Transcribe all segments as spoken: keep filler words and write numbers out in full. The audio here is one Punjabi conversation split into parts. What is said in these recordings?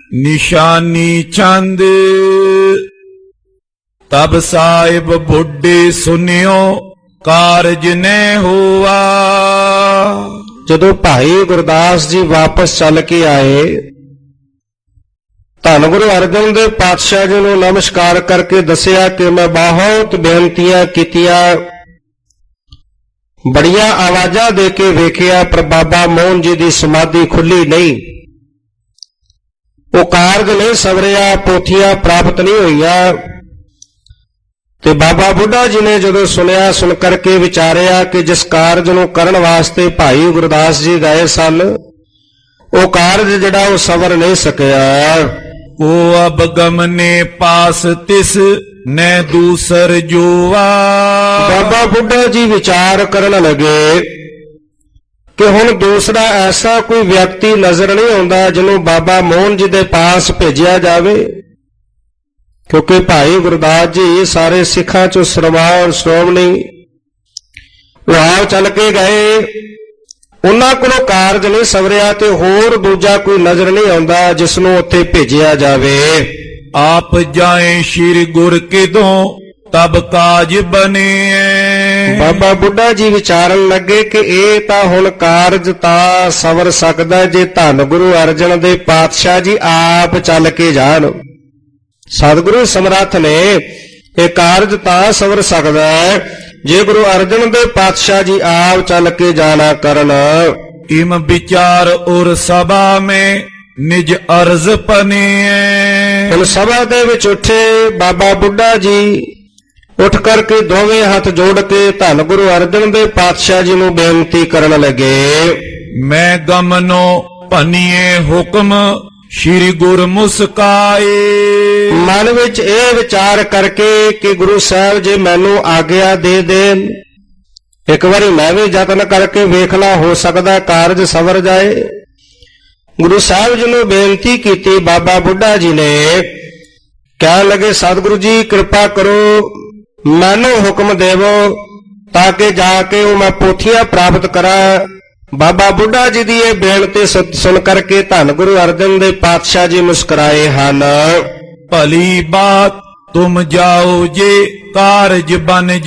निशानी छंद। तब साहिब बुढ़े सुनियो कारज न हुआ। ਜਦੋਂ ਭਾਈ ਗੁਰਦਾਸ ਜੀ ਵਾਪਸ ਚੱਲ ਕੇ ਆਏ, ਧੰਨ ਗੁਰੂ ਅਰਜਨ ਦੇਵ ਪਾਤਸ਼ਾਹ ਜੀ ਨੂੰ ਨਮਸਕਾਰ ਕਰਕੇ ਦੱਸਿਆ ਕਿ ਮੈਂ ਬਹੁਤ ਬੇਨਤੀਆਂ ਕੀਤੀਆਂ, ਬੜੀਆਂ ਆਵਾਜ਼ਾਂ ਦੇ ਕੇ ਵੇਖਿਆ, ਪਰ ਬਾਬਾ ਮੋਹਨ ਜੀ ਦੀ ਸਮਾਧੀ ਖੁੱਲੀ ਨਹੀਂ, ਉਹ ਕਾਰਜ ਨਹੀਂ ਸਵਰਿਆ, ਪੋਥੀਆਂ ਪ੍ਰਾਪਤ ਨਹੀਂ ਹੋਈਆਂ। ਤੇ ਬਾਬਾ ਬੁੱਢਾ ਜੀ ਨੇ ਜਦੋਂ ਸੁਣਿਆ, ਸੁਣ ਕਰਕੇ ਵਿਚਾਰਿਆ ਕਿ ਜਿਸ ਕਾਰਜ ਨੂੰ ਕਰਨ ਵਾਸਤੇ ਭਾਈ ਗੁਰਦਾਸ ਜੀ ਗਏ ਸਨ, ਉਹ ਕਾਰਜ ਜਿਹੜਾ ਉਹ ਸਵਰ ਨਹੀਂ ਸਕਿਆ। ਉਹ ਅਬ ਗਮਨੇ ਪਾਸ ਤਿਸ ਨੇ ਦੂਸਰ ਜੋਆ। ਬਾਬਾ ਬੁੱਢਾ ਜੀ ਵਿਚਾਰ ਕਰਨ ਲੱਗੇ ਕਿ ਹੁਣ ਦੂਸਰਾ ਐਸਾ ਕੋਈ ਵਿਅਕਤੀ ਨਜ਼ਰ ਨਹੀਂ ਆਉਂਦਾ ਜਿਹਨੂੰ ਬਾਬਾ ਮੋਹਨ ਜੀ ਦੇ ਪਾਸ ਭੇਜਿਆ ਜਾਵੇ, ਕਿਉਂਕਿ ਭਾਈ ਗੁਰਦਾਸ ਜੀ ਸਾਰੇ ਸਿੱਖਾਂ ਚੋਂ ਸਰਮਾਨ ਸ਼੍ਰੋਮਣੀ, ਉਹ ਆਪ ਚੱਲ ਕੇ ਗਏ, ਉਹਨਾਂ ਕੋਲੋਂ ਕਾਰਜ ਨਹੀਂ ਸਵਰਿਆ ਤੇ ਹੋਰ ਦੂਜਾ ਕੋਈ ਨਜ਼ਰ ਨਹੀਂ ਆਉਂਦਾ ਜਿਸ ਨੂੰ ਉੱਥੇ ਭੇਜਿਆ ਜਾਵੇ। ਆਪ ਜਾਏ ਸ਼੍ਰੀ ਗੁਰ ਕਿਦੋਂ ਤਬ ਕਾਜ ਬਨੇ। ਬਾਬਾ ਬੁੱਢਾ ਜੀ ਵਿਚਾਰਨ ਲੱਗੇ ਕਿ ਇਹ ਤਾਂ ਹੁਣ ਕਾਰਜ ਤਾਂ ਸਵਰ ਸਕਦਾ ਜੇ ਧੰਨ ਗੁਰੂ ਅਰਜਨ ਦੇ ਪਾਤਸ਼ਾਹ ਜੀ ਆਪ ਚੱਲ ਕੇ ਜਾਣ। ਸਤਿਗੁਰੂ ਸਮਰੱਥ ਨੇ ਇਹ ਕਾਰਜ ਤਾਂ ਸਵਰ ਸਕਦਾ ਹੈ ਜੇ ਗੁਰੂ ਅਰਜਨ ਦੇ ਪਾਤਸ਼ਾਹ ਜੀ ਆਪ ਚੱਲ ਕੇ ਜਾਣਾ ਕਰਨ। ਇਮ ਵਿਚਾਰ ਔਰ ਸਭਾ ਮੇਂ ਨਿਜ ਅਰਜ਼ ਪਨੇ। ਹੁਣ ਸਭਾ ਦੇ ਵਿੱਚ ਉੱਠੇ ਬਾਬਾ ਬੁੱਢਾ ਜੀ, ਉੱਠ ਕਰਕੇ ਦੋਵੇਂ ਹੱਥ ਜੋੜ ਕੇ ਧੰਨ ਗੁਰੂ ਅਰਜਨ ਦੇ ਪਾਤਸ਼ਾਹ ਜੀ ਨੂੰ ਬੇਨਤੀ ਕਰਨ ਲੱਗੇ। ਮੈਂ ਗਮਨੋ ਭਨੀਏ ਹੁਕਮ ਸ਼੍ਰੀ ਗੁਰ ਮੁਸਕਾਏ। ਮਨ ਵਿੱਚ ਇਹ ਵਿਚਾਰ ਕਰਕੇ ਕਿ ਗੁਰੂ ਸਾਹਿਬ ਜੇ ਮੈਨੂੰ ਆਗਿਆ ਦੇ ਦੇਣ, ਇੱਕ ਵਾਰੀ ਮੈਂ ਵੀ ਯਤਨ ਕਰਕੇ ਵੇਖ ਲਾ, ਹੋ ਸਕਦਾ ਕਾਰਜ ਸਵਰ ਜਾਏ। ਗੁਰੂ ਸਾਹਿਬ ਜੀ ਨੂੰ ਬੇਨਤੀ ਕੀਤੀ। ਬਾਬਾ ਬੁੱਢਾ ਜੀ ਨੇ ਕਹਿਣ ਲੱਗੇ, ਸਤਿਗੁਰੂ ਜੀ ਕਿਰਪਾ ਕਰੋ, ਮੈਨੂੰ ਹੁਕਮ ਦੇਵੋ ਤਾਂ ਕਿ ਜਾ ਕੇ ਉਹ ਮੈਂ ਪੋਥੀਆਂ ਪ੍ਰਾਪਤ ਕਰਾਂ। ਬਾਬਾ ਬੁੱਢਾ ਜੀ ਦੀ ਇਹ ਬੇਨਤੀ ਸੁਣ ਕਰਕੇ ਧੰਨ ਗੁਰੂ ਅਰਜਨ ਦੇ ਪਾਤਸ਼ਾਹ ਜੀ ਮੁਸਕਰਾਏ ਹਨ। ਭਲੀ ਬਾਤ ਤੁਮ ਜਾਓ ਜੇ ਕਾਰਜ ਬਨ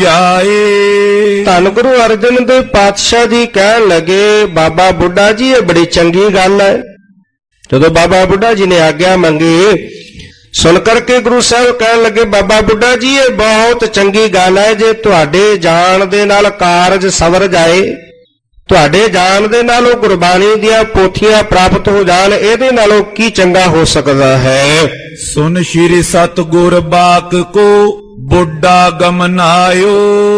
ਜਾਏ। ਧੰਨ ਗੁਰੂ ਅਰਜਨ ਦੇ ਪਾਤਸ਼ਾਹ ਜੀ ਕਹਿਣ ਲੱਗੇ, ਬਾਬਾ ਬੁੱਢਾ ਜੀ ਇਹ ਬੜੀ ਚੰਗੀ ਗੱਲ ਹੈ। ਜਦੋਂ ਬਾਬਾ ਬੁੱਢਾ ਜੀ ਨੇ ਆਗਿਆ ਮੰਗੀ, ਸੁਣ ਕਰਕੇ ਗੁਰੂ ਸਾਹਿਬ ਕਹਿਣ ਲੱਗੇ, ਬਾਬਾ ਬੁੱਢਾ ਜੀ ਇਹ ਬਹੁਤ ਚੰਗੀ ਗੱਲ ਹੈ, ਜੇ ਤੁਹਾਡੇ ਜਾਣ ਦੇ ਨਾਲ ਕਾਰਜ ਸਵਰ ਜਾਏ, ਤੁਹਾਡੇ ਜਾਣ ਦੇ ਨਾਲ ਉਹ ਗੁਰਬਾਣੀ ਦੀਆਂ ਪੋਥੀਆਂ ਪ੍ਰਾਪਤ ਹੋ ਜਾਣ, ਇਹਦੇ ਨਾਲੋਂ ਕੀ ਚੰਗਾ ਹੋ ਸਕਦਾ ਹੈ। ਸੁਨ ਸ਼੍ਰੀ ਸਤਿਗੁਰ ਬਾਕ ਕੋ ਬੁੱਢਾ ਗਮਨਾਇਓ।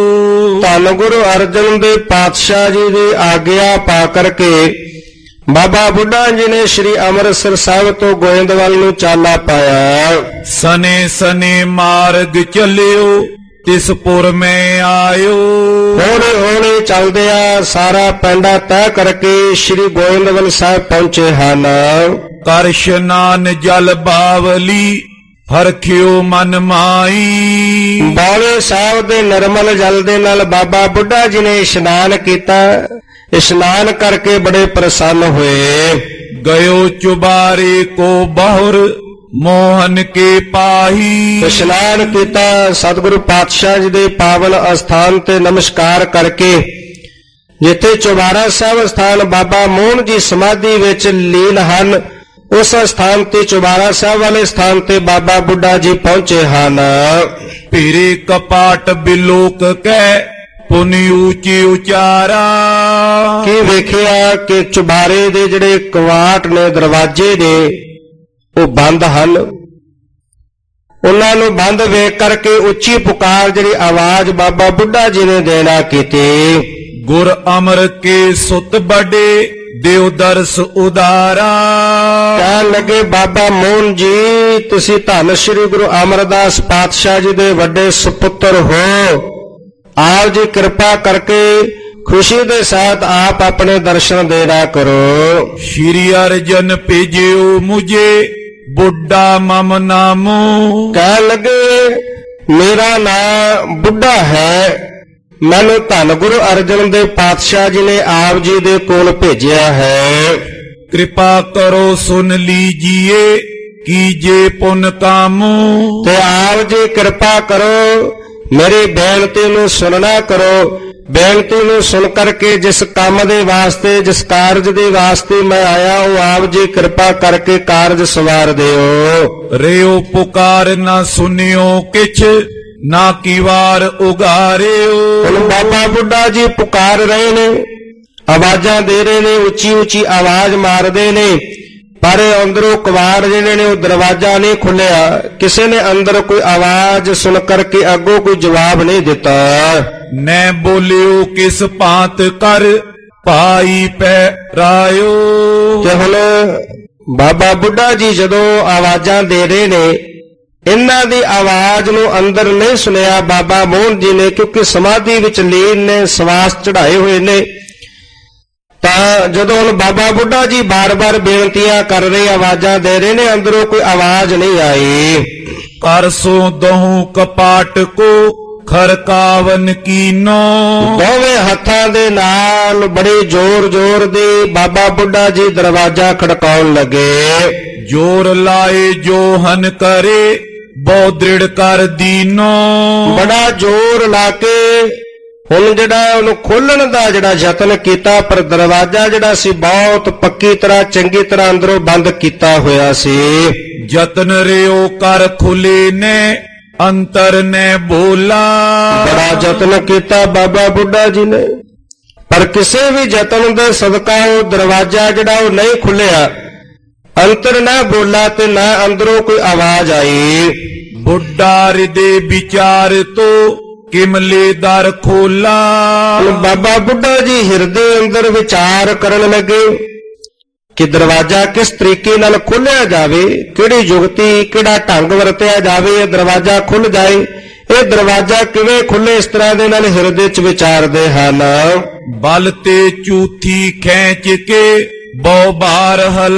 ਧੰਨ ਗੁਰੂ ਅਰਜਨ ਦੇ ਪਾਤਸ਼ਾਹ ਜੀ ਦੀ ਆਗਿਆ ਪਾ ਕਰਕੇ ਬਾਬਾ ਬੁੱਢਾ ਜੀ ਨੇ ਸ਼੍ਰੀ ਅੰਮ੍ਰਿਤਸਰ ਸਾਹਿਬ ਤੋਂ ਗੋਇੰਦਵਾਲ ਨੂੰ ਚਾਲਾ ਪਾਇਆ। ਸਨੇ ਸਨੇ ਮਾਰਗ ਚੱਲਿਓ ਤਿਸ ਪੁਰ ਮੈਂ ਆਇਓ। ਹੌਲੀ ਹੌਲੀ ਚੱਲਦਿਆਂ ਸਾਰਾ ਪੈਂਡਾ ਤੈਅ ਕਰਕੇ ਸ਼੍ਰੀ ਗੋਇੰਦਵਾਲ ਸਾਹਿਬ ਪਹੁੰਚੇ ਹਨ। ਕਰ ਇਸ਼ਨਾਨ ਜਲ ਬਾਵਲੀ ਹਰਖਿਓ ਮਨ ਮਾਈ। ਬਾਲੇ ਸਾਹਿਬ ਦੇ ਨਿਰਮਲ ਜਲ ਦੇ ਨਾਲ ਬਾਬਾ ਬੁੱਢਾ ਜੀ ਨੇ ਇਸ਼ਨਾਨ ਕੀਤਾ। ਇਸ਼ਨਾਨ ਕਰਕੇ ਬੜੇ ਪ੍ਰਸੰਨ ਹੋਏ। ਗਇਓ ਚੁਬਾਰੇ ਕੋ ਬਹੁਰ ਮੋਹਨ ਕੇ ਪਾਹੀ। ਇਸ਼ਨਾਨ ਕੀਤਾ, ਸਤਿਗੁਰੂ ਪਾਤਸ਼ਾਹ ਜੀ ਦੇ ਪਾਵਨ ਅਸਥਾਨ ਤੇ ਨਮਸਕਾਰ ਕਰਕੇ, ਜਿੱਥੇ ਚੁਬਾਰਾ ਸਾਹਿਬ ਸਥਾਨ ਬਾਬਾ ਮੋਹਨ ਜੀ ਸਮਾਧੀ ਵਿੱਚ ਲੀਨ ਹਨ, ਉਸ ਸਥਾਨ ਤੇ ਚੁਬਾਰਾ ਸਾਹਿਬ ਵਾਲੇ ਸਥਾਨ ਤੇ ਬਾਬਾ ਬੁੱਢਾ ਜੀ ਪਹੁੰਚੇ ਹਨ। ਭੀਰੇ ਕਪਾਟ ਬਿਲੋਕ ਕੈ ਪੁਨੀ ਉੱਚੀ ਉਚਾਰਾ। ਕੀ ਵੇਖਿਆ ਕਿ ਚੁਬਾਰੇ ਦੇ ਜਿਹੜੇ ਕਵਾਟ ਨੇ, ਦਰਵਾਜ਼ੇ ਨੇ, ਉਹ ਬੰਦ ਹਨ। ਉਹਨਾਂ ਨੂੰ ਬੰਦ ਵੇਖ ਕਰਕੇ ਉੱਚੀ ਪੁਕਾਰ ਜਿਹੜੀ ਆਵਾਜ਼ ਬਾਬਾ ਬੁੱਢਾ ਜੀ ਨੇ ਦੇਣਾ ਕੀਤੀ। ਗੁਰ ਅਮਰ ਕੇ ਸੁਤ ਬੜੇ ਦਿਓ ਦਰਸ ਉਦਾਰਾ। ਕਹਿਣ ਲੱਗੇ, ਬਾਬਾ ਮੋਹਨ ਜੀ ਤੁਸੀਂ ਧੰਨ ਸ਼੍ਰੀ ਗੁਰੂ ਅਮਰਦਾਸ ਪਾਤਸ਼ਾਹ ਜੀ ਦੇ ਵੱਡੇ ਸੁਪੁੱਤਰ ਹੋ, ਆਪ ਜੀ ਕਿਰਪਾ ਕਰਕੇ ਖੁਸ਼ੀ ਦੇ ਸਾਥ ਆਪ ਆਪਣੇ ਦਰਸ਼ਨ ਦੇਣਾ ਕਰੋ। ਸ਼੍ਰੀ ਅਰਜਨ ਭੇਜਿਓ ਮੁਝੇ ਬੁੱਢਾ ਮਮ ਨਾਮੋ। ਕਹਿਣ ਲੱਗੇ, ਮੇਰਾ ਨਾਮ ਬੁੱਢਾ ਹੈ, ਮੈਨੂੰ ਧੰਨ ਗੁਰੂ ਅਰਜਨ ਦੇ ਪਾਤਸ਼ਾਹ ਜੀ ਨੇ ਆਪ ਜੀ ਦੇ ਕੋਲ ਭੇਜਿਆ ਹੈ। ਕਿਰਪਾ ਕਰੋ ਸੁਨ ਲੀਜੀਏ ਕੀਜੇ ਪੁਨ ਕਾਮੂ। ਤੇ ਆਪ ਜੀ ਕਿਰਪਾ ਕਰੋ, ਮੇਰੀ ਬੇਨਤੀ ਨੂੰ ਸੁਣਨਾ ਕਰੋ। ਬੇਨਤੀ ਨੂੰ ਸੁਣ ਕਰਕੇ ਜਿਸ ਕੰਮ ਦੇ ਵਾਸਤੇ, ਜਿਸ ਕਾਰਜ ਦੇ ਵਾਸਤੇ ਮੈਂ ਆਇਆ, ਉਹ ਆਪ ਜੀ ਕਿਰਪਾ ਕਰਕੇ ਕਾਰਜ ਸਵਾਰ ਦਿਓ। ਰਿਓ ਪੁਕਾਰ ਨਾ ਸੁਨਿਓ ਕਿਛ, ਨਾ ਕੀ ਵਾਰ ਉਗਾਰਿਓ। ਹੁਣ ਬਾਬਾ ਬੁੱਢਾ ਜੀ ਪੁਕਾਰ ਰਹੇ ਨੇ, ਆਵਾਜ਼ਾਂ ਦੇ ਰਹੇ ਨੇ, ਉੱਚੀ ਉੱਚੀ ਆਵਾਜ਼ ਮਾਰਦੇ ਨੇ, ਪਰ ਅੰਦਰੋਂ ਕਵਾੜ ਜਿਹੜੇ ਨੇ ਉਹ ਦਰਵਾਜ਼ਾ ਨਹੀਂ ਖੁੱਲਿਆ। ਕਿਸੇ ਨੇ ਅੰਦਰ ਕੋਈ ਆਵਾਜ਼ ਸੁਣ ਕਰਕੇ ਅੱਗੋਂ ਕੋਈ ਜਵਾਬ ਨਹੀਂ ਦਿੱਤਾ। ਨੈ ਬੋਲਿਓ ਕਿਸ ਭਾਂਤ ਕਰ ਭਾਈ ਪੈ ਰਾਇਓ। ਤੇ ਹੁਣ ਬਾਬਾ ਬੁੱਢਾ ਜੀ ਜਦੋਂ ਆਵਾਜ਼ਾਂ ਦੇ ਰਹੇ ਨੇ, ਇਹਨਾਂ ਦੀ ਆਵਾਜ਼ ਨੂੰ ਅੰਦਰ ਨਹੀਂ ਸੁਣਿਆ ਬਾਬਾ ਮੋਹਨ ਜੀ ਨੇ, ਕਿਉਂਕਿ ਸਮਾਧੀ ਵਿੱਚ ਲੀਨ ਨੇ, ਸਵਾਸ ਚੜਾਏ ਹੋਏ ਨੇ। ਤਾਂ ਜਦੋਂ ਹੁਣ ਬਾਬਾ ਬੁੱਢਾ ਜੀ ਬਾਰ-ਬਾਰ ਬੇਨਤੀਆਂ ਕਰ ਰਹੇ, ਆਵਾਜ਼ਾਂ ਦੇ ਰਹੇ ਨੇ, ਅੰਦਰੋਂ ਕੋਈ ਆਵਾਜ਼ ਨਹੀਂ ਆਈ। ਕਰ ਸੋ ਦਹੂ ਕਪਾਟ ਕੋ ਖਰਕਾਵਨ ਕੀਨੋ। ਦੋਵੇਂ ਹੱਥਾਂ ਦੇ ਨਾਲ ਬੜੇ ਜ਼ੋਰ-ਜ਼ੋਰ ਦੇ ਬਾਬਾ ਬੁੱਢਾ ਜੀ ਦਰਵਾਜ਼ਾ ਖੜਕਾਉਣ ਲੱਗੇ। ਜੋਰ ਲਾਏ ਜੋ ਹਨ ਕਰੇ ਬਹੁ ਦ੍ਰਿੜ ਕਰ ਦੀਨੋ। ਬੜਾ ਜ਼ੋਰ ਲਾ ਕੇ ਹੁਣ ਜਿਹੜਾ ਉਹਨੂੰ ਖੋਲਣ ਦਾ ਜਿਹੜਾ ਯਤਨ ਕੀਤਾ, ਪਰ ਦਰਵਾਜ਼ਾ ਜਿਹੜਾ ਸੀ ਬਹੁਤ ਪੱਕੀ ਤਰ੍ਹਾਂ, ਚੰਗੀ ਤਰ੍ਹਾਂ ਅੰਦਰੋਂ ਬੰਦ ਕੀਤਾ ਹੋਇਆ ਸੀ। ਯਤਨ ਰਿਓ ਕਰ ਖੁਲੇ ਨੇ ਅੰਤਰ ਨੇ ਬੋਲਾ। ਬੜਾ ਯਤਨ ਕੀਤਾ ਬਾਬਾ ਬੁੱਢਾ ਜੀ ਨੇ, ਪਰ ਕਿਸੇ ਵੀ ਯਤਨ ਦੇ ਸਦਕਾ ਉਹ ਦਰਵਾਜ਼ਾ ਜਿਹੜਾ ਉਹ ਨਹੀਂ ਖੁੱਲਿਆ। ਅੰਤਰ ਨਾ ਬੋਲਾ ਤੇ ਨਾ ਅੰਦਰੋਂ ਕੋਈ ਆਵਾਜ਼ ਆਈ। ਬੁੱਢਾ ਹਿਰਦੇ ਵਿਚਾਰ ਤੋ ਕਿਮਲੇ ਦਰ ਖੋਲਾ। ਬਾਬਾ ਬੁੱਢਾ ਜੀ ਹਿਰਦੇ ਅੰਦਰ ਵਿਚਾਰ ਕਰਨ ਲੱਗੇ ਕਿ ਦਰਵਾਜ਼ਾ ਕਿਸ ਤਰੀਕੇ ਨਾਲ ਖੋਲ੍ਹਿਆ ਜਾਵੇ, ਕਿਹੜੀ ਜੁਗਤੀ, ਕਿਹੜਾ ਢੰਗ ਵਰਤਿਆ ਜਾਵੇ, ਇਹ ਦਰਵਾਜ਼ਾ ਖੁੱਲ ਜਾਏ। ਇਹ ਦਰਵਾਜ਼ਾ ਕਿਵੇਂ ਖੁੱਲੇ, ਇਸ ਤਰ੍ਹਾਂ ਦੇ ਨਾਲ ਹਿਰਦੇ 'ਚ ਵਿਚਾਰਦੇ ਹਨ। ਬਲ ਤੇ ਚੂਥੀ ਖੈਂਚ ਕੇ ਬਹੁ ਬਾਰ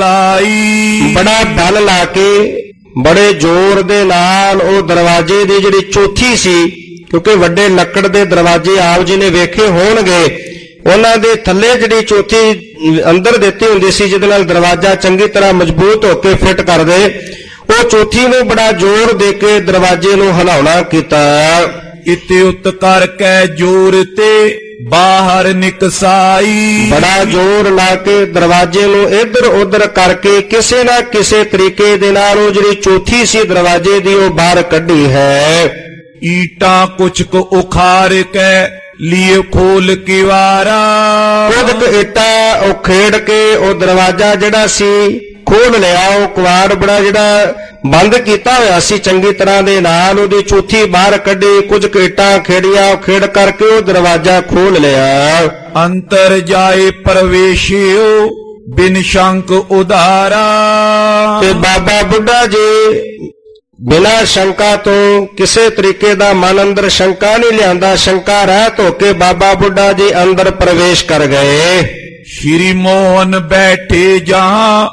ਹਲਾਈ। ਬੜਾ ਬਲ ਲਾ ਕੇ, ਬੜੇ ਜ਼ੋਰ ਦੇ ਨਾਲ ਉਹ ਦਰਵਾਜ਼ੇ ਦੀ ਜਿਹੜੀ ਚੌਥੀ ਸੀ, ਕਿਉਂਕਿ ਵੱਡੇ ਲੱਕੜ ਦੇ ਦਰਵਾਜ਼ੇ ਆਪ ਜੀ ਨੇ ਵੇਖੇ ਹੋਣਗੇ, ਉਹਨਾਂ ਦੇ ਥੱਲੇ ਜਿਹੜੀ ਚੌਥੀ ਅੰਦਰ ਦਿੱਤੀ ਹੁੰਦੀ ਸੀ, ਜਿਹਦੇ ਨਾਲ ਦਰਵਾਜ਼ਾ ਚੰਗੀ ਤਰ੍ਹਾਂ ਮਜ਼ਬੂਤ ਹੋ ਕੇ ਫਿੱਟ ਕਰਦੇ, ਉਹ ਚੌਥੀ ਨੂੰ ਬੜਾ ਜ਼ੋਰ ਦੇ ਕੇ ਦਰਵਾਜ਼ੇ ਨੂੰ ਹਿਲਾਉਣਾ ਕੀਤਾ। ਇਤੇ ਉਤ ਕਰਕੇ ਜ਼ੋਰ ਤੇ ਬਾਹਰ ਨਿਕਸਾਈ। ਬੜਾ ਜ਼ੋਰ ਲਾ ਕੇ ਦਰਵਾਜ਼ੇ ਨੂੰ ਇੱਧਰ ਉੱਧਰ ਕਰਕੇ ਕਿਸੇ ਨਾ ਕਿਸੇ ਤਰੀਕੇ ਦੇ ਨਾਲ ਉਹ ਜਿਹੜੀ ਚੌਥੀ ਸੀ ਦਰਵਾਜ਼ੇ ਦੀ, ਉਹ ਬਾਹਰ ਕੱਢੀ ਹੈ। ਈਟਾਂ ਕੁਛ ਕੁ ਉਖਾਰ ਕੇ ਲਿਏ ਖੋਲ ਕਿਵਾਰਾ। ਕੁਝ ਕੁ ਇੱਟਾਂ ਉਖੇੜ ਕੇ ਉਹ ਦਰਵਾਜ਼ਾ ਜਿਹੜਾ ਸੀ ਖੋਲ ਲਿਆ। ਉਹ ਕਵਾੜ ਬੜਾ ਜਿਹੜਾ ਬੰਦ ਕੀਤਾ ਹੋਇਆ ਸੀ ਚੰਗੀ ਤਰ੍ਹਾਂ ਦੇ ਨਾਲ, ਉਹਦੀ ਚੌਥੀ ਬਾਹਰ ਕੱਢੀ, ਕੁਝ ਕੁ ਇੱਟਾਂ ਖੇੜੀਆਂ, ਖੇੜ ਕਰਕੇ ਉਹ ਦਰਵਾਜ਼ਾ ਖੋਲ ਲਿਆ। ਅੰਤਰ ਜਾਏ ਪ੍ਰਵੇਸ਼ਿਓ ਬਿਨ ਸ਼ੰਕ ਉਧਾਰਾ। ਤੇ ਬਾਬਾ ਬੁੱਢਾ ਜੀ ਬਿਨਾਂ ਸ਼ੰਕਾ ਤੋਂ, ਕਿਸੇ ਤਰੀਕੇ ਦਾ ਮਨ ਅੰਦਰ ਸ਼ੰਕਾ ਨਹੀਂ ਲਿਆਂਦਾ, ਸ਼ੰਕਾ ਰਹਿਤ ਹੋ ਕੇ ਬਾਬਾ ਬੁੱਢਾ ਜੀ ਅੰਦਰ ਪ੍ਰਵੇਸ਼ ਕਰ ਗਏ। ਸ਼੍ਰੀ ਮੋਹਨ ਬੈਠੇ ਜਹਾਂ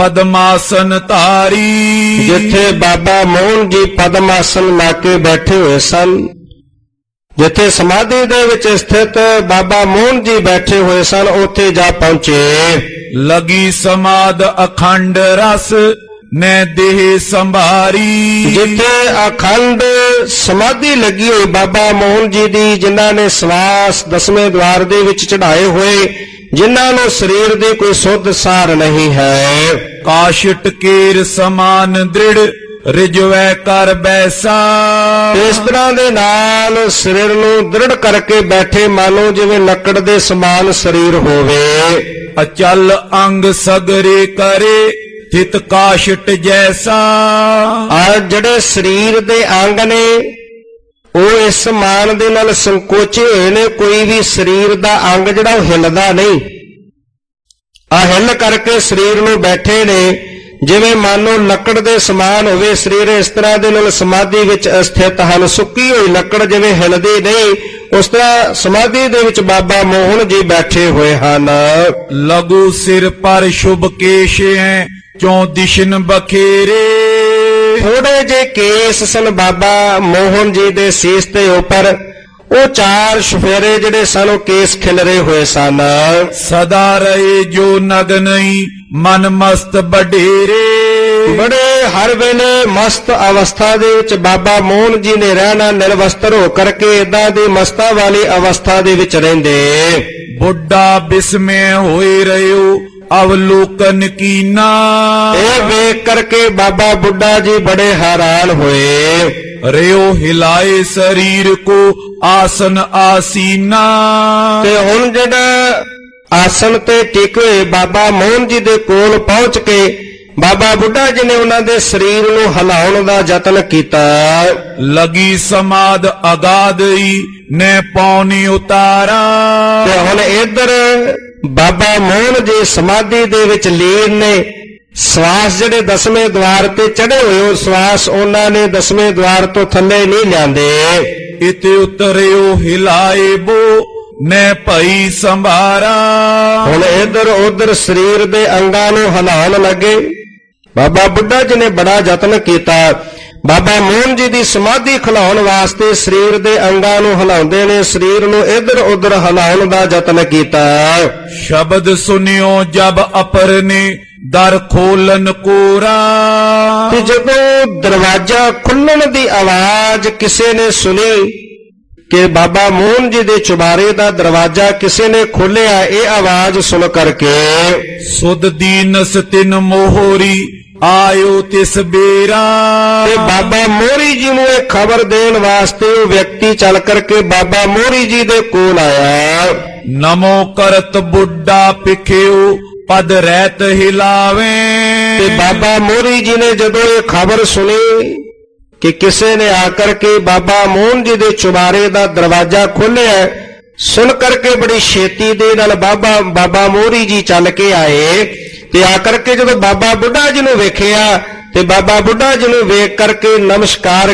ਪਦਮਾਸਨ ਧਾਰੀ। ਜਿੱਥੇ ਬਾਬਾ ਮੋਹਨ ਜੀ ਪਦਮਾਸਨ ਲਾ ਕੇ ਬੈਠੇ ਹੋਏ ਸਨ, ਜਿੱਥੇ ਸਮਾਧੀ ਦੇ ਵਿੱਚ ਸਥਿਤ ਬਾਬਾ ਮੋਹਨ ਜੀ ਬੈਠੇ ਹੋਏ ਸਨ, ਉੱਥੇ ਜਾ ਪਹੁੰਚੇ। ਲਗੀ ਸਮਾਦ ਅਖੰਡ ਰਸ ਨੇ ਦੇਹ ਸੰਭਾਰੀ। ਜਿੱਥੇ ਅਖੰਡ ਸਮਾਧੀ ਲੱਗੀ ਹੋਈ ਬਾਬਾ ਮੋਹਨ ਜੀ ਦੀ, ਜਿਨ੍ਹਾਂ ਨੇ ਸਵਾਸ ਦਸਵੇਂ ਦਵਾਰ ਦੇ ਵਿੱਚ ਚੜਾਏ ਹੋਏ, ਜਿਨ੍ਹਾਂ ਨੂੰ ਸਰੀਰ ਦੀ ਕੋਈ ਸੁੱਧ ਸਾਰ ਨਹੀਂ ਹੈ। ਕਾਸ਼ਟ ਕੇਰ ਸਮਾਨ ਦ੍ਰਿੜ ਰਿਜਵੈ ਕਰ ਬੈਸਾ। ਇਸ ਤਰ੍ਹਾਂ ਦੇ ਨਾਲ ਸਰੀਰ ਨੂੰ ਦ੍ਰਿੜ ਕਰਕੇ ਬੈਠੇ, ਮਾਨੋ ਜਿਵੇਂ ਲੱਕੜ ਦੇ ਸਮਾਨ ਸਰੀਰ ਹੋਵੇ। ਅਚਲ ਅੰਗ ਸਗਰੇ ਕਰੇ ਥਿਤ ਕਾਸ਼ਟ ਜੈਸਾ। ਆ ਜਿਹੜੇ ਸਰੀਰ ਦੇ ਅੰਗ ਨੇ ਉਹ ਇਸ ਸਮਾਨ ਦੇ ਨਾਲ ਸੰਕੋਚੇ ਹੋਏ ਨੇ। ਕੋਈ ਵੀ ਸਰੀਰ ਦਾ ਅੰਗ ਜਿਹੜਾ ਉਹ ਹਿੱਲਦਾ ਨਹੀਂ। ਆ ਹਿੱਲ ਕਰਕੇ ਸਰੀਰ ਨੂੰ ਬੈਠੇ ਨੇ, ਜਿਵੇਂ ਮਾਨੋ ਲੱਕੜ ਦੇ ਸਮਾਨ ਹੋਵੇ ਸਰੀਰ, ਇਸ ਤਰ੍ਹਾਂ ਦੇ ਨਾਲ ਸਮਾਧੀ ਵਿੱਚ ਸਥਿਤ ਹਨ। ਸੁੱਕੀ ਹੋਈ ਲੱਕੜ ਜਿਵੇਂ ਹਿੱਲਦੀ ਨਹੀਂ, ਉਸ ਤਰ੍ਹਾਂ ਸਮਾਧੀ ਦੇ ਵਿੱਚ ਬਾਬਾ ਮੋਹਨ ਜੀ ਬੈਠੇ ਹੋਏ ਹਨ। ਲਘੂ ਸਿਰ ਪਰ ਸ਼ੁਭ ਕੇਸ਼ ਹੈ ਚੌ ਦਿਸ਼ਨ ਬਖੇਰੇ। ਥੋੜੇ ਜੇ ਕੇਸ ਸਨ ਬਾਬਾ ਮੋਹਨ ਜੀ ਦੇ ਸੀਸ ਦੇ ਉੱਪਰ, ਉਹ ਚਾਰ ਸ਼ਫੇਰੇ ਜਿਹੜੇ ਸਨ ਉਹ ਕੇਸ ਖਿਲਰੇ ਹੋਏ ਸਨ। ਸਦਾ ਰਹੇ ਜੋ ਨਗਨਈ ਮਨ ਮਸਤ ਬਡੇਰੇ। ਬੜੇ ਹਰ ਵੇਲੇ ਮਸਤ ਅਵਸਥਾ ਦੇ ਵਿੱਚ ਬਾਬਾ ਮੋਹਨ ਜੀ ਨੇ ਰਹਿਣਾ, ਨਿਰਵਸਤਰ ਹੋ ਕਰਕੇ ਏਦਾਂ ਦੀ ਮਸਤਾ ਵਾਲੀ ਅਵਸਥਾ ਦੇ ਵਿੱਚ ਰਹਿੰਦੇ। ਬੁੱਢਾ ਬਿਸਮੇ ਹੋਏ ਰਹਿਓ ਅਵਲੋਕਨ ਕੀਨਾ। ਇਹ ਵੇਖ ਕਰਕੇ ਬਾਬਾ ਬੁੱਢਾ ਜੀ ਬੜੇ ਹੈਰਾਨ ਹੋਏ। ਰਿਓ ਹਿਲਾਏ ਸਰੀਰ ਕੋ ਆਸਨ ਆਸੀਨਾ। ਤੇ ਹੁਣ ਜਿਹੜਾ ਆਸਨ ਤੇ ਟਿਕੇ ਬਾਬਾ ਮੋਹਨ ਜੀ ਦੇ ਕੋਲ ਪਹੁੰਚ ਕੇ ਬਾਬਾ ਬੁੱਢਾ ਜੀ ਨੇ ਉਹਨਾਂ ਦੇ ਸਰੀਰ ਨੂੰ ਹਿਲਾਉਣ ਦਾ ਯਤਨ ਕੀਤਾ। ਲਗੀ ਸਮਾਦ ਅਗਾਦਈ ਨੇ ਪੌਣੀ ਉਤਾਰਾ। ਤੇ ਹੁਣ ਇੱਧਰ ਬਾਬਾ ਮੋਹਨ ਜੀ ਸਮਾਧੀ ਦੇ ਵਿੱਚ ਲੀਨ ਨੇ। ਸਵਾਸ ਜਿਹੜੇ ਦਸਵੇਂ ਦਵਾਰ ਤੇ ਚੜੇ ਹੋਏ ਉਹ ਸਵਾਸ ਉਹਨਾਂ ਨੇ ਦਸਵੇਂ ਦਵਾਰ ਤੋਂ ਥੱਲੇ ਨਹੀਂ ਲਿਆਂਦੇ। ਇਤੇ ਉਤਰਿਓ ਹਿਲਾਏ ਬੋ ਨੇ ਭਈ ਸੰਭਾਰਾ। ਹੁਣ ਇੱਧਰ ਉੱਧਰ ਸਰੀਰ ਦੇ ਅੰਗਾਂ ਨੂੰ ਹਿਲਾਉਣ ਲੱਗੇ। ਬਾਬਾ ਬੁੱਢਾ ਜੀ ਨੇ ਬੜਾ ਯਤਨ ਕੀਤਾ। ਬਾਬਾ ਮੋਹਨ ਜੀ ਦੀ ਸਮਾਧੀ ਖਿਲਾਉਣ ਵਾਸਤੇ ਸਰੀਰ ਦੇ ਅੰਗਾਂ ਨੂੰ ਹਿਲਾਉਂਦੇ ਨੇ, ਸਰੀਰ ਨੂੰ ਇੱਧਰ ਉੱਧਰ ਹਿਲਾਉਣ ਦਾ ਯਤਨ ਕੀਤਾ। ਸ਼ਬਦ ਸੁਨਿਓ ਜਬ ਅਪਰ ਨੇ ਦਰ ਖੋਲਨ ਕੋਰਾ। ਤੇ ਜਦੋਂ ਦਰਵਾਜ਼ਾ ਖੁੱਲਣ ਦੀ ਆਵਾਜ਼ ਕਿਸੇ ਨੇ ਸੁਣੀ ਕਿ ਬਾਬਾ ਮੋਹਨ ਜੀ ਦੇ ਚੁਬਾਰੇ ਦਾ ਦਰਵਾਜ਼ਾ ਕਿਸੇ ਨੇ ਖੋਲਿਆ, ਇਹ ਆਵਾਜ਼ ਸੁਣ ਕਰਕੇ ਸੁਧ ਦੀਨਸ ਤਿਨ ਮੋਹਰੀ ਆਇਓ ਤਿਸ ਬੇਰਾ। ਤੇ ਬਾਬਾ ਮੋਹਰੀ ਜੀ ਨੂੰ ਇਹ ਖਬਰ ਦੇਣ ਵਾਸਤੇ ਉਹ ਵਿਅਕਤੀ ਚੱਲ ਕਰਕੇ ਬਾਬਾ ਮੋਹਰੀ ਜੀ ਦੇ ਕੋਲ ਆਇਆ। ਨਮੋ ਕਰਤ ਬੁੱਢਾ ਪਿਖਿਓ ਪਦ ਰਹਿਤ ਹਿਲਾਵੇ। ਤੇ ਬਾਬਾ ਮੋਹਰੀ ਜੀ ਨੇ ਜਦੋਂ ਇਹ ਖਬਰ ਸੁਣੀ ਕਿ ਕਿਸੇ ਨੇ ਆ ਕਰਕੇ ਬਾਬਾ ਮੋਹਨ ਜੀ ਦੇ ਚੁਬਾਰੇ ਦਾ ਦਰਵਾਜ਼ਾ ਖੋਲ੍ਹਿਆ, ਸੁਣ ਕਰਕੇ ਬੜੀ ਛੇਤੀ ਦੇ ਨਾਲ ਬਾਬਾ ਬਾਬਾ ਮੋਹਰੀ ਜੀ ਚੱਲ ਕੇ ਆਏ। ਤੇ ਆ ਕਰਕੇ ਜਦੋਂ ਬਾਬਾ ਬੁੱਢਾ ਜੀ ਨੂੰ ਵੇਖਿਆ ਤੇ ਬਾਬਾ ਬੁੱਢਾ ਜੀ ਨੂੰ ਵੇਖ ਕਰਕੇ ਨਮਸਕਾਰ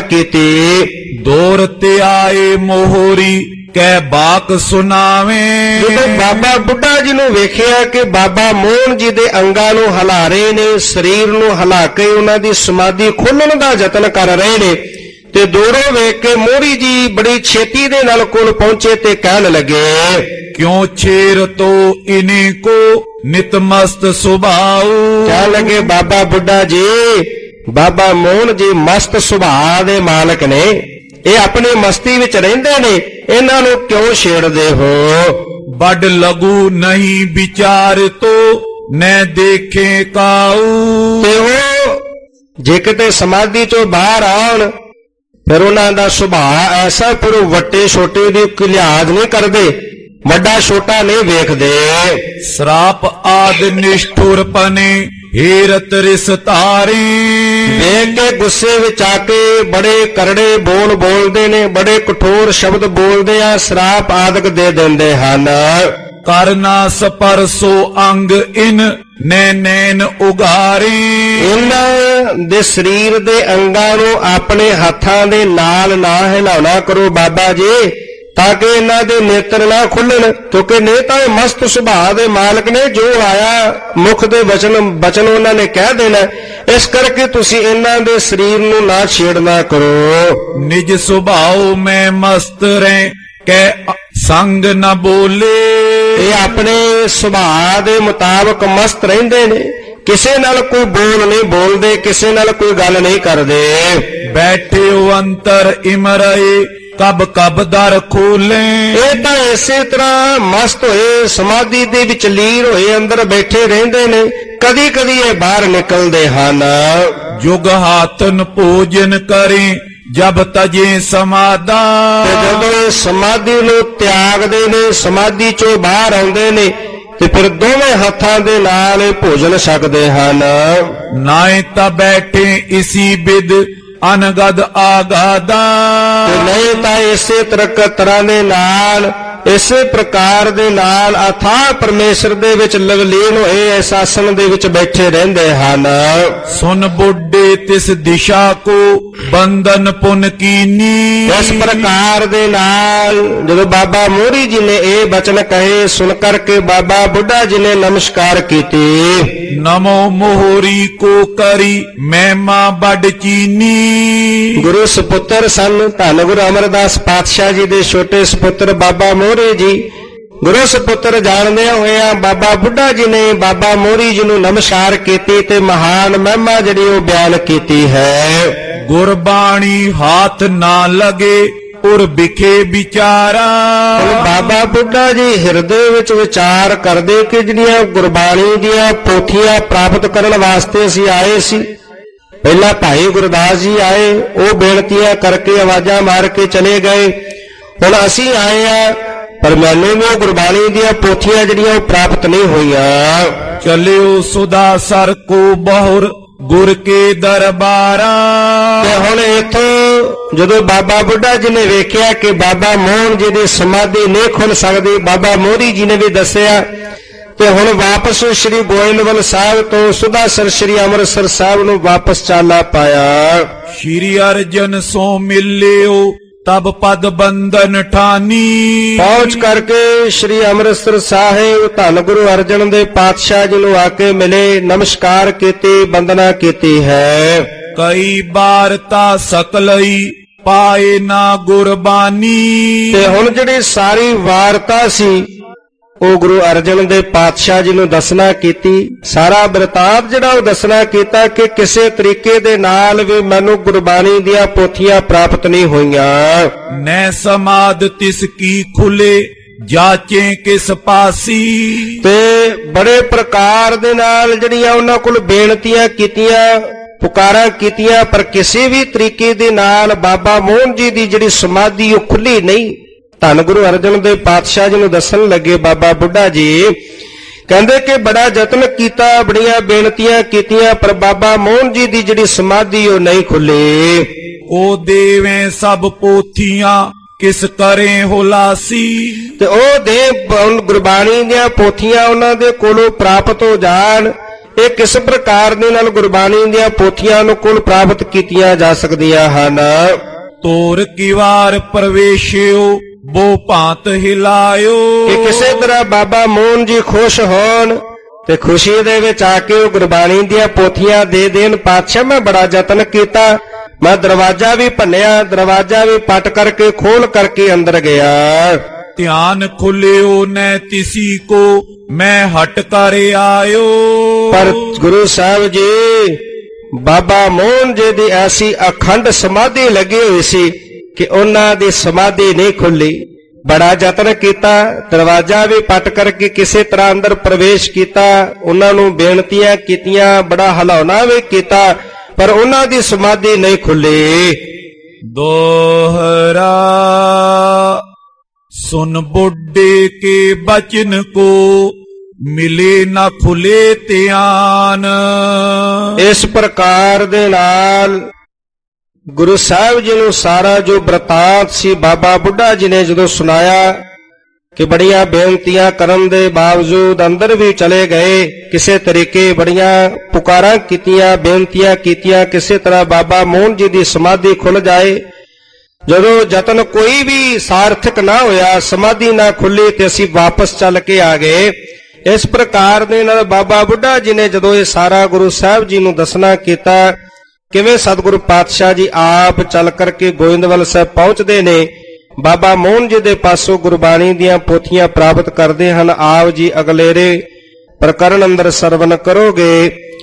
ਕੀਤੀ। ਦੌਰ ਤੇ ਆਏ ਮੋਹਰੀ ਕਹਿ ਬਾਕ ਸੁਣਾਵੇ। ਜਦੋਂ ਬਾਬਾ ਬੁੱਢਾ ਜੀ ਨੂੰ ਵੇਖਿਆ ਕਿ ਬਾਬਾ ਮੋਹਨ ਜੀ ਦੇ ਅੰਗਾਂ ਨੂੰ ਹਿਲਾ ਰਹੇ ਨੇ, ਸਰੀਰ ਨੂੰ ਹਿਲਾ ਕੇ ਉਹਨਾਂ ਦੀ ਸਮਾਧੀ ਖੋਲਣ ਦਾ ਯਤਨ ਕਰ ਰਹੇ ਨੇ, ਤੇ ਦੂਰੋਂ ਵੇਖ ਕੇ ਮੋਹਰੀ ਜੀ ਬੜੀ ਛੇਤੀ ਦੇ ਨਾਲ ਕੋਲ ਪਹੁੰਚੇ ਤੇ ਕਹਿਣ ਲੱਗੇ, ਕਿਉਂ ਛੇਰ ਤੋ ਇਨੀ ਕੋ ਨਿਤ ਮਸਤ ਸੁਭਾਉ। ਕਹਿਣ ਲੱਗੇ ਬਾਬਾ ਬੁੱਢਾ ਜੀ, ਬਾਬਾ ਮੋਹਨ ਜੀ ਮਸਤ ਸੁਭਾਅ ਦੇ ਮਾਲਕ ਨੇ, ਇਹ ਆਪਣੀ ਮਸਤੀ ਵਿੱਚ ਰਹਿੰਦੇ ਨੇ, ਇਹਨਾਂ ਨੂੰ ਕਿਉਂ ਛੇੜਦੇ ਹੋ। ਵੱਡ ਲਗੂ ਨਹੀਂ ਵਿਚਾਰ ਤੋ ਨੈ ਦੇਖੇ ਕਾਉ। ਤੇ ਉਹ ਜੇ ਕਿਤੇ ਸਮਾਧੀ ਚੋਂ ਬਾਹਰ ਆਉਣ ਫਿਰ ਉਹਨਾਂ ਦਾ ਸੁਭਾਅ ਐਸਾ, ਫਿਰ ਉਹ ਵੱਡੇ ਛੋਟੇ ਦੀ ਕੋਈ ਲਿਹਾਜ਼ ਨਹੀਂ ਕਰਦੇ, ਵੱਡਾ ਛੋਟਾ ਨਹੀਂ ਵੇਖਦੇ। ਸਰਾਪ ਆਦ ਨਿਸ਼ਠੁਰ ਪਨੇ ਹੀਰਤ ਰਿਸ ਤਾਰੀ। ਦੇਖ ਕੇ ਗੁੱਸੇ ਵਿੱਚ ਆ ਕੇ ਬੜੇ ਕਰੜੇ ਬੋਲ ਬੋਲਦੇ ਨੇ, ਬੜੇ ਕਠੋਰ ਸ਼ਬਦ ਬੋਲਦੇ ਆ, ਸਰਾਪ ਆਦਿਕ ਦੇ ਦਿੰਦੇ ਹਨ। ਕਰਨਾ ਸਪਰਸੋ ਅੰਗ ਇਨ ਨੈ ਨੈਣ ਉਗਾਰੀ। ਇਹਨਾਂ ਦੇ ਸਰੀਰ ਦੇ ਅੰਗਾਂ ਨੂੰ ਆਪਣੇ ਹੱਥਾਂ ਦੇ ਨਾਲ ਨਾ ਹਿਲਾਉਣਾ ਕਰੋ ਬਾਬਾ ਜੀ, ਤਾਂ ਕਿ ਇਹਨਾਂ ਦੇ ਨੇਤਰ ਨਾ ਖੁੱਲਣ, ਕਿਉਂਕਿ ਨੇ ਤਾਂ ਇਹ ਮਸਤ ਸੁਭਾਅ ਦੇ ਮਾਲਕ ਨੇ, ਜੋ ਆਇਆ ਮੁਖ ਦੇ ਵਚਨ ਵਚਨ ਉਹਨਾਂ ਨੇ ਕਹਿ ਦੇਣਾ, ਇਸ ਕਰਕੇ ਤੁਸੀਂ ਇਹਨਾਂ ਦੇ ਸਰੀਰ ਨੂੰ ਨਾ ਛੇੜਨਾ ਕਰੋ। ਨਿਜ ਸੁਭਾਉ ਮੈਂ ਮਸਤ ਰਹਿ ਕੈ ਸੰਗ ਨ ਬੋਲੇ। ਇਹ ਆਪਣੇ ਸੁਭਾਅ ਦੇ ਮੁਤਾਬਕ ਮਸਤ ਰਹਿੰਦੇ ਨੇ, ਕਿਸੇ ਨਾਲ ਕੋਈ ਬੋਲ ਨਹੀਂ ਬੋਲਦੇ, ਕਿਸੇ ਨਾਲ ਕੋਈ ਗੱਲ ਨਹੀਂ ਕਰਦੇ। ਬੈਠਿਓ ਅੰਤਰ ਇਮਰਏ ਕਬ ਕਬ ਦਰ ਖੋਲੇ। ਇਹ ਤਾਂ ਇਸੇ ਤਰ੍ਹਾਂ ਮਸਤ ਹੋਏ ਸਮਾਧੀ ਦੇ ਵਿੱਚ ਲੀਨ ਹੋਏ ਅੰਦਰ ਬੈਠੇ ਰਹਿੰਦੇ ਨੇ, ਕਦੀ ਕਦੀ ਇਹ ਬਾਹਰ ਨਿਕਲਦੇ ਹਨ। ਜੁਗ ਹਾਥਨ ਭੋਜਨ ਕਰੇ ਜਬ ਤਜੇ ਸਮਾਦਾ। ਤੇ ਜਦੋਂ ਇਹ ਸਮਾਧੀ ਨੂੰ ਤਿਆਗਦੇ ਨੇ, ਸਮਾਧੀ ਚੋਂ ਬਾਹਰ ਆਉਂਦੇ ਨੇ, ਤੇ ਫਿਰ ਦੋਵੇਂ ਹੱਥਾਂ ਦੇ ਨਾਲ ਇਹ ਭੋਜਨ ਛਕਦੇ ਹਨ। ਨਾਏ ਤਾਂ ਬੈਠੇ ਇਸੀ ਬਿਦ ਅਨਗਦ ਆਗਾਦਾ। ਤੇ ਨਹੀਂ ਤਾਂ ਇਸੇ ਤਰ੍ਹਾਂ ਦੇ ਨਾਲ ਇਸੇ ਪ੍ਰਕਾਰ ਦੇ ਨਾਲ ਅਥਾਹ ਪਰਮੇਸ਼ਰ ਦੇ ਵਿੱਚ ਲਵਲੀਨ ਹੋਏ ਇਸ ਆਸਣ ਦੇ ਵਿੱਚ ਬੈਠੇ ਰਹਿੰਦੇ ਹਨ। ਸੁਨ ਬੁੱਢੇ ਤਿਸ ਦਿਸ਼ਾ ਕੋ ਬੰਧਨ ਪੁਨ ਕੀਨੀ। ਇਸ ਪ੍ਰਕਾਰ ਦੇ ਨਾਲ ਜਦੋਂ ਬਾਬਾ ਮੋਹਰੀ ਜੀ ਨੇ ਇਹ ਬਚਨ ਕਹੇ, ਸੁਣ ਕਰਕੇ ਬਾਬਾ ਬੁੱਢਾ ਜੀ ਨੇ ਨਮਸਕਾਰ ਕੀਤੀ। ਨਮੋ ਮੋਹਰੀ ਕੋ ਕਰੀ ਮਹਿਮਾ ਵੱਡ ਚੀਨੀ। ਗੁਰੂ ਸੁਪੁੱਤਰ ਸਨ ਧੰਨ ਗੁਰੂ ਅਮਰਦਾਸ ਪਾਤਸ਼ਾਹ ਜੀ ਦੇ ਛੋਟੇ ਸੁਪੁੱਤਰ ਬਾਬਾ ਮੋਹਰੀ ਜੀ। ਗੁਰੂ ਸੁਪੁੱਤਰ ਜਾਣਦੇ ਹੋਇਆ ਬਾਬਾ ਬੁੱਢਾ ਜੀ ਨੇ ਬਾਬਾ ਮੋਹਰੀ ਜੀ ਨੂੰ ਨਮਸਕਾਰ ਕੀਤੀ ਤੇ ਮਹਾਨ ਮਹਿਮਾ ਜਿਹੜੀ ਉਹ ਬਿਆਨ ਕੀਤੀ ਹੈ। ਗੁਰਬਾਣੀ ਹਾਥ ਨਾ ਲਗੇ ਉਰ ਵਿਖੇ ਵਿਚਾਰਾ। ਬਾਬਾ ਬੁੱਢਾ ਜੀ ਹਿਰਦੇ ਵਿੱਚ ਵਿਚਾਰ ਕਰਦੇ ਕਿ ਜਿਹੜੀਆਂ ਗੁਰਬਾਣੀ ਦੀਆਂ ਪੋਥੀਆਂ ਪ੍ਰਾਪਤ ਕਰਨ ਵਾਸਤੇ ਅਸੀਂ ਆਏ ਸੀ। ਪਹਿਲਾਂ ਭਾਈ ਗੁਰਦਾਸ ਜੀ ਆਏ, ਉਹ ਬੇਨਤੀਆਂ ਕਰਕੇ ਆਵਾਜ਼ਾਂ ਮਾਰ ਕੇ ਚਲੇ ਗਏ। ਹੁਣ ਅਸੀਂ ਆਏ ਆ, ਪਰ ਮੈਨੂੰ ਵੀ ਗੁਰਬਾਣੀ ਦੀਆਂ ਪੋਥੀਆਂ ਜਿਹੜੀਆਂ ਉਹ ਪ੍ਰਾਪਤ ਨਹੀਂ ਹੋਈਆਂ। ਚਲਿਓ ਸੁਦਾ ਸਰ ਕੋ ਬਹੁਰ ਗੁਰ ਕੇ ਦਰਬਾਰਾ। ਤੇ ਹੁਣ ਇੱਥੋਂ ਜਦੋਂ ਬਾਬਾ ਬੁੱਢਾ ਜੀ ਨੇ ਵੇਖਿਆ ਕਿ ਬਾਬਾ ਮੋਹਨ ਜੀ ਦੀ ਸਮਾਧੀ ਨਹੀਂ ਖੁੱਲ ਸਕਦੀ, ਬਾਬਾ ਮੋਹਰੀ ਜੀ ਨੇ ਵੀ ਦੱਸਿਆ, ਤੇ ਹੁਣ ਵਾਪਸ ਸ਼੍ਰੀ ਗੋਇੰਦਵਾਲ ਸਾਹਿਬ ਤੋਂ ਸੁਦਾਸਰ ਸ਼੍ਰੀ ਅੰਮ੍ਰਿਤਸਰ ਸਾਹਿਬ ਨੂੰ ਵਾਪਸ ਚਾਲਾ ਪਾਇਆ। ਸ਼੍ਰੀ ਅਰਜਨ ਸੋ ਮਿਲਿਓ ਤਬ ਪਦ ਬੰਧਨ ਠਾਨੀ। ਪਹੁੰਚ ਕਰਕੇ ਸ਼੍ਰੀ ਅੰਮ੍ਰਿਤਸਰ ਸਾਹਿਬ ਧੰਨ ਗੁਰੂ ਅਰਜਨ ਦੇ ਪਾਤਸ਼ਾਹ ਜੀ ਨੂੰ ਆ ਕੇ ਮਿਲੇ, ਨਮਸਕਾਰ ਕੀਤੀ, ਬੰਦਨਾ ਕੀਤੀ ਹੈ। ਕਈ ਬਾਰ ਤਾ ਸਕਲਈ ਪਾਏ ਨਾ ਗੁਰਬਾਨੀ। ਤੇ ਹੁਣ ਜਿਹੜੀ ਸਾਰੀ ਵਾਰਤਾ ਸੀ ਉਹ ਗੁਰੂ ਅਰਜਨ ਦੇ ਪਾਤਸ਼ਾਹ ਜੀ ਨੂੰ ਦੱਸਣਾ ਕੀਤੀ। ਸਾਰਾ ਬਿਰਤਾਂਤ ਜਿਹੜਾ ਉਹ ਦੱਸਣਾ ਕੀਤਾ ਕਿ ਕਿਸੇ ਤਰੀਕੇ ਦੇ ਨਾਲ ਵੀ ਮੈਨੂੰ ਗੁਰਬਾਣੀ ਦੀਆਂ ਪੋਥੀਆਂ ਪ੍ਰਾਪਤ ਨਹੀਂ ਹੋਈਆਂ। ਨੈ ਸਮਾਦ ਤਿਸ ਕੀ ਖੁਲੇ ਜਾਚੇ ਕਿਸ ਪਾਸੀ। ਤੇ ਬੜੇ ਪ੍ਰਕਾਰ ਦੇ ਨਾਲ ਜਿਹੜੀਆਂ ਉਹਨਾਂ ਕੋਲ ਬੇਨਤੀਆਂ ਕੀਤੀਆਂ, ਪੁਕਾਰਾਂ ਕੀਤੀਆਂ, ਪਰ ਕਿਸੇ ਵੀ ਤਰੀਕੇ ਦੇ ਨਾਲ ਬਾਬਾ ਮੋਹਨ ਜੀ ਦੀ ਜਿਹੜੀ ਸਮਾਧੀ ਉਹ ਖੁੱਲੀ ਨਹੀਂ। ਧੰਨ ਗੁਰੂ ਅਰਜਨ ਦੇ ਪਾਤਸ਼ਾਹ ਜੀ ਨੂੰ ਦੱਸਣ ਲੱਗੇ ਬਾਬਾ ਬੁੱਢਾ ਜੀ, ਕਹਿੰਦੇ ਕਿ ਬੜਾ ਯਤਨ ਕੀਤਾ, ਬੜੀਆਂ ਬੇਨਤੀਆਂ ਕੀਤੀਆਂ, ਪਰ ਬਾਬਾ ਮੋਹਨ ਜੀ ਦੀ ਜਿਹੜੀ ਸਮਾਧੀ ਉਹ ਨਹੀਂ ਖੁੱਲੀ। ਉਹ ਦੇਵੇਂ ਸਭ ਪੋਥੀਆਂ ਕਿਸ ਕਰੇ ਹੁਲਾਸੀ। ਤੇ ਉਹ ਦੇ ਗੁਰਬਾਣੀ ਦੀਆਂ ਪੋਥੀਆਂ ਉਹਨਾਂ ਦੇ ਕੋਲੋਂ ਪ੍ਰਾਪਤ ਹੋ ਜਾਣ, ਇਹ ਕਿਸ ਪ੍ਰਕਾਰ ਦੇ ਨਾਲ ਗੁਰਬਾਣੀ ਦੀਆਂ ਪੋਥੀਆਂ ਨੂੰ ਕੋਲ ਪ੍ਰਾਪਤ ਕੀਤੀਆਂ ਜਾ ਸਕਦੀਆਂ ਹਨ। ਤੋਰ ਕੀ ਵਾਰ ਪ੍ਰਵੇਸ਼ਿਓ ਬੋ ਭਾਂਤ ਹਿਲਾਇਓ। ਕਿ ਕਿਸੇ ਤਰ੍ਹਾਂ ਬਾਬਾ ਮੋਹਨ ਜੀ ਖੁਸ਼ ਹੋਣ ਤੇ ਖੁਸ਼ੀ ਦੇ ਵਿੱਚ ਆ ਕੇ ਉਹ ਗੁਰਬਾਣੀ ਦੀਆਂ ਪੋਥੀਆਂ ਦੇ ਦੇਣ। ਪਾਤਸ਼ਾਹ ਮੈਂ ਬੜਾ ਯਤਨ ਕੀਤਾ, ਮੈਂ ਦਰਵਾਜ਼ਾ ਵੀ ਭੰਨਿਆ, ਦਰਵਾਜ਼ਾ ਵੀ ਪੱਟ ਕਰਕੇ ਖੋਲ ਕਰਕੇ ਅੰਦਰ ਗਿਆ। ਧਿਆਨ ਖੁੱਲਿਓ ਨੈ ਤਿਸੀ ਕੋ ਮੈਂ ਹਟ ਕਰ ਆਇਓ। ਪਰ ਗੁਰੂ ਸਾਹਿਬ ਜੀ ਬਾਬਾ ਮੋਹਨ ਜੀ ਦੀ ਐਸੀ ਅਖੰਡ ਸਮਾਧੀ ਲੱਗੀ ਹੋਈ ਸੀ ਕਿ ਉਹਨਾਂ ਦੀ ਸਮਾਧੀ ਨਹੀਂ ਖੁੱਲੀ। ਬੜਾ ਯਤਨ ਕੀਤਾ, ਦਰਵਾਜ਼ਾ ਵੀ ਪੱਟ ਕਰਕੇ ਕਿਸੇ ਤਰ੍ਹਾਂ ਅੰਦਰ ਪ੍ਰਵੇਸ਼ ਕੀਤਾ, ਉਹਨਾਂ ਨੂੰ ਬੇਨਤੀਆਂ ਕੀਤੀਆਂ, ਬੜਾ ਹਲਾਉਣਾ ਵੀ ਕੀਤਾ, ਪਰ ਉਹਨਾਂ ਦੀ ਸਮਾਧੀ ਨਹੀਂ ਖੁੱਲੀ। ਦੋਹਰਾ ਸੁਨ ਬੁੱਢੇ ਕੇ ਬਚਨ ਕੋ ਮਿਲੇ ਨਾ ਖੁਲੇ ਧਿਆਨ। ਇਸ ਪ੍ਰਕਾਰ ਦੇ ਨਾਲ ਗੁਰੂ ਸਾਹਿਬ ਜੀ ਨੂੰ ਸਾਰਾ ਜੋ ਬ੍ਰਤਾਂਤ ਸੀ ਬਾਬਾ ਬੁੱਢਾ ਜੀ ਨੇ ਜਦੋਂ ਸੁਣਾਇਆ ਕਿ ਬੜੀਆਂ ਬੇਨਤੀਆਂ ਕਰਨ ਦੇ ਬਾਵਜੂਦ ਅੰਦਰ ਵੀ ਚਲੇ ਗਏ, ਕਿਸੇ ਤਰੀਕੇ ਬੜੀਆਂ ਪੁਕਾਰਾਂ ਕੀਤੀਆਂ, ਬੇਨਤੀਆਂ ਕੀਤੀਆਂ, ਕਿਸੇ ਤਰ੍ਹਾਂ ਬਾਬਾ ਮੋਹਨ ਜੀ ਦੀ ਸਮਾਧੀ ਖੁੱਲ ਜਾਏ। ਜਦੋਂ ਯਤਨ ਕੋਈ ਵੀ ਸਾਰਥਕ ਨਾ ਹੋਇਆ, ਸਮਾਧੀ ਨਾ ਖੁੱਲੀ, ਤੇ ਅਸੀਂ ਵਾਪਸ ਚੱਲ ਕੇ ਆ ਗਏ। ਇਸ ਪ੍ਰਕਾਰ ਦੇ ਨਾਲ ਬਾਬਾ ਬੁੱਢਾ ਜੀ ਨੇ ਜਦੋਂ ਇਹ ਸਾਰਾ ਗੁਰੂ ਸਾਹਿਬ ਜੀ ਨੂੰ ਦੱਸਣਾ ਕੀਤਾ, ਕਿਵੇਂ ਸਤਿਗੁਰੂ ਪਾਤਸ਼ਾਹ ਜੀ ਆਪ ਚੱਲ ਕਰਕੇ ਗੋਇੰਦਵਾਲ ਸਾਹਿਬ ਪਹੁੰਚਦੇ ਨੇ, ਬਾਬਾ ਮੋਹਨ ਜੀ ਦੇ ਪਾਸੋਂ ਗੁਰਬਾਣੀ ਦੀਆਂ ਪੋਥੀਆਂ ਪ੍ਰਾਪਤ ਕਰਦੇ ਹਨ। ਆਪ ਜੀ ਅਗਲੇਰੇ ਪ੍ਰਕਰਨ ਅੰਦਰ ਸਰਵਨ ਕਰੋਗੇ।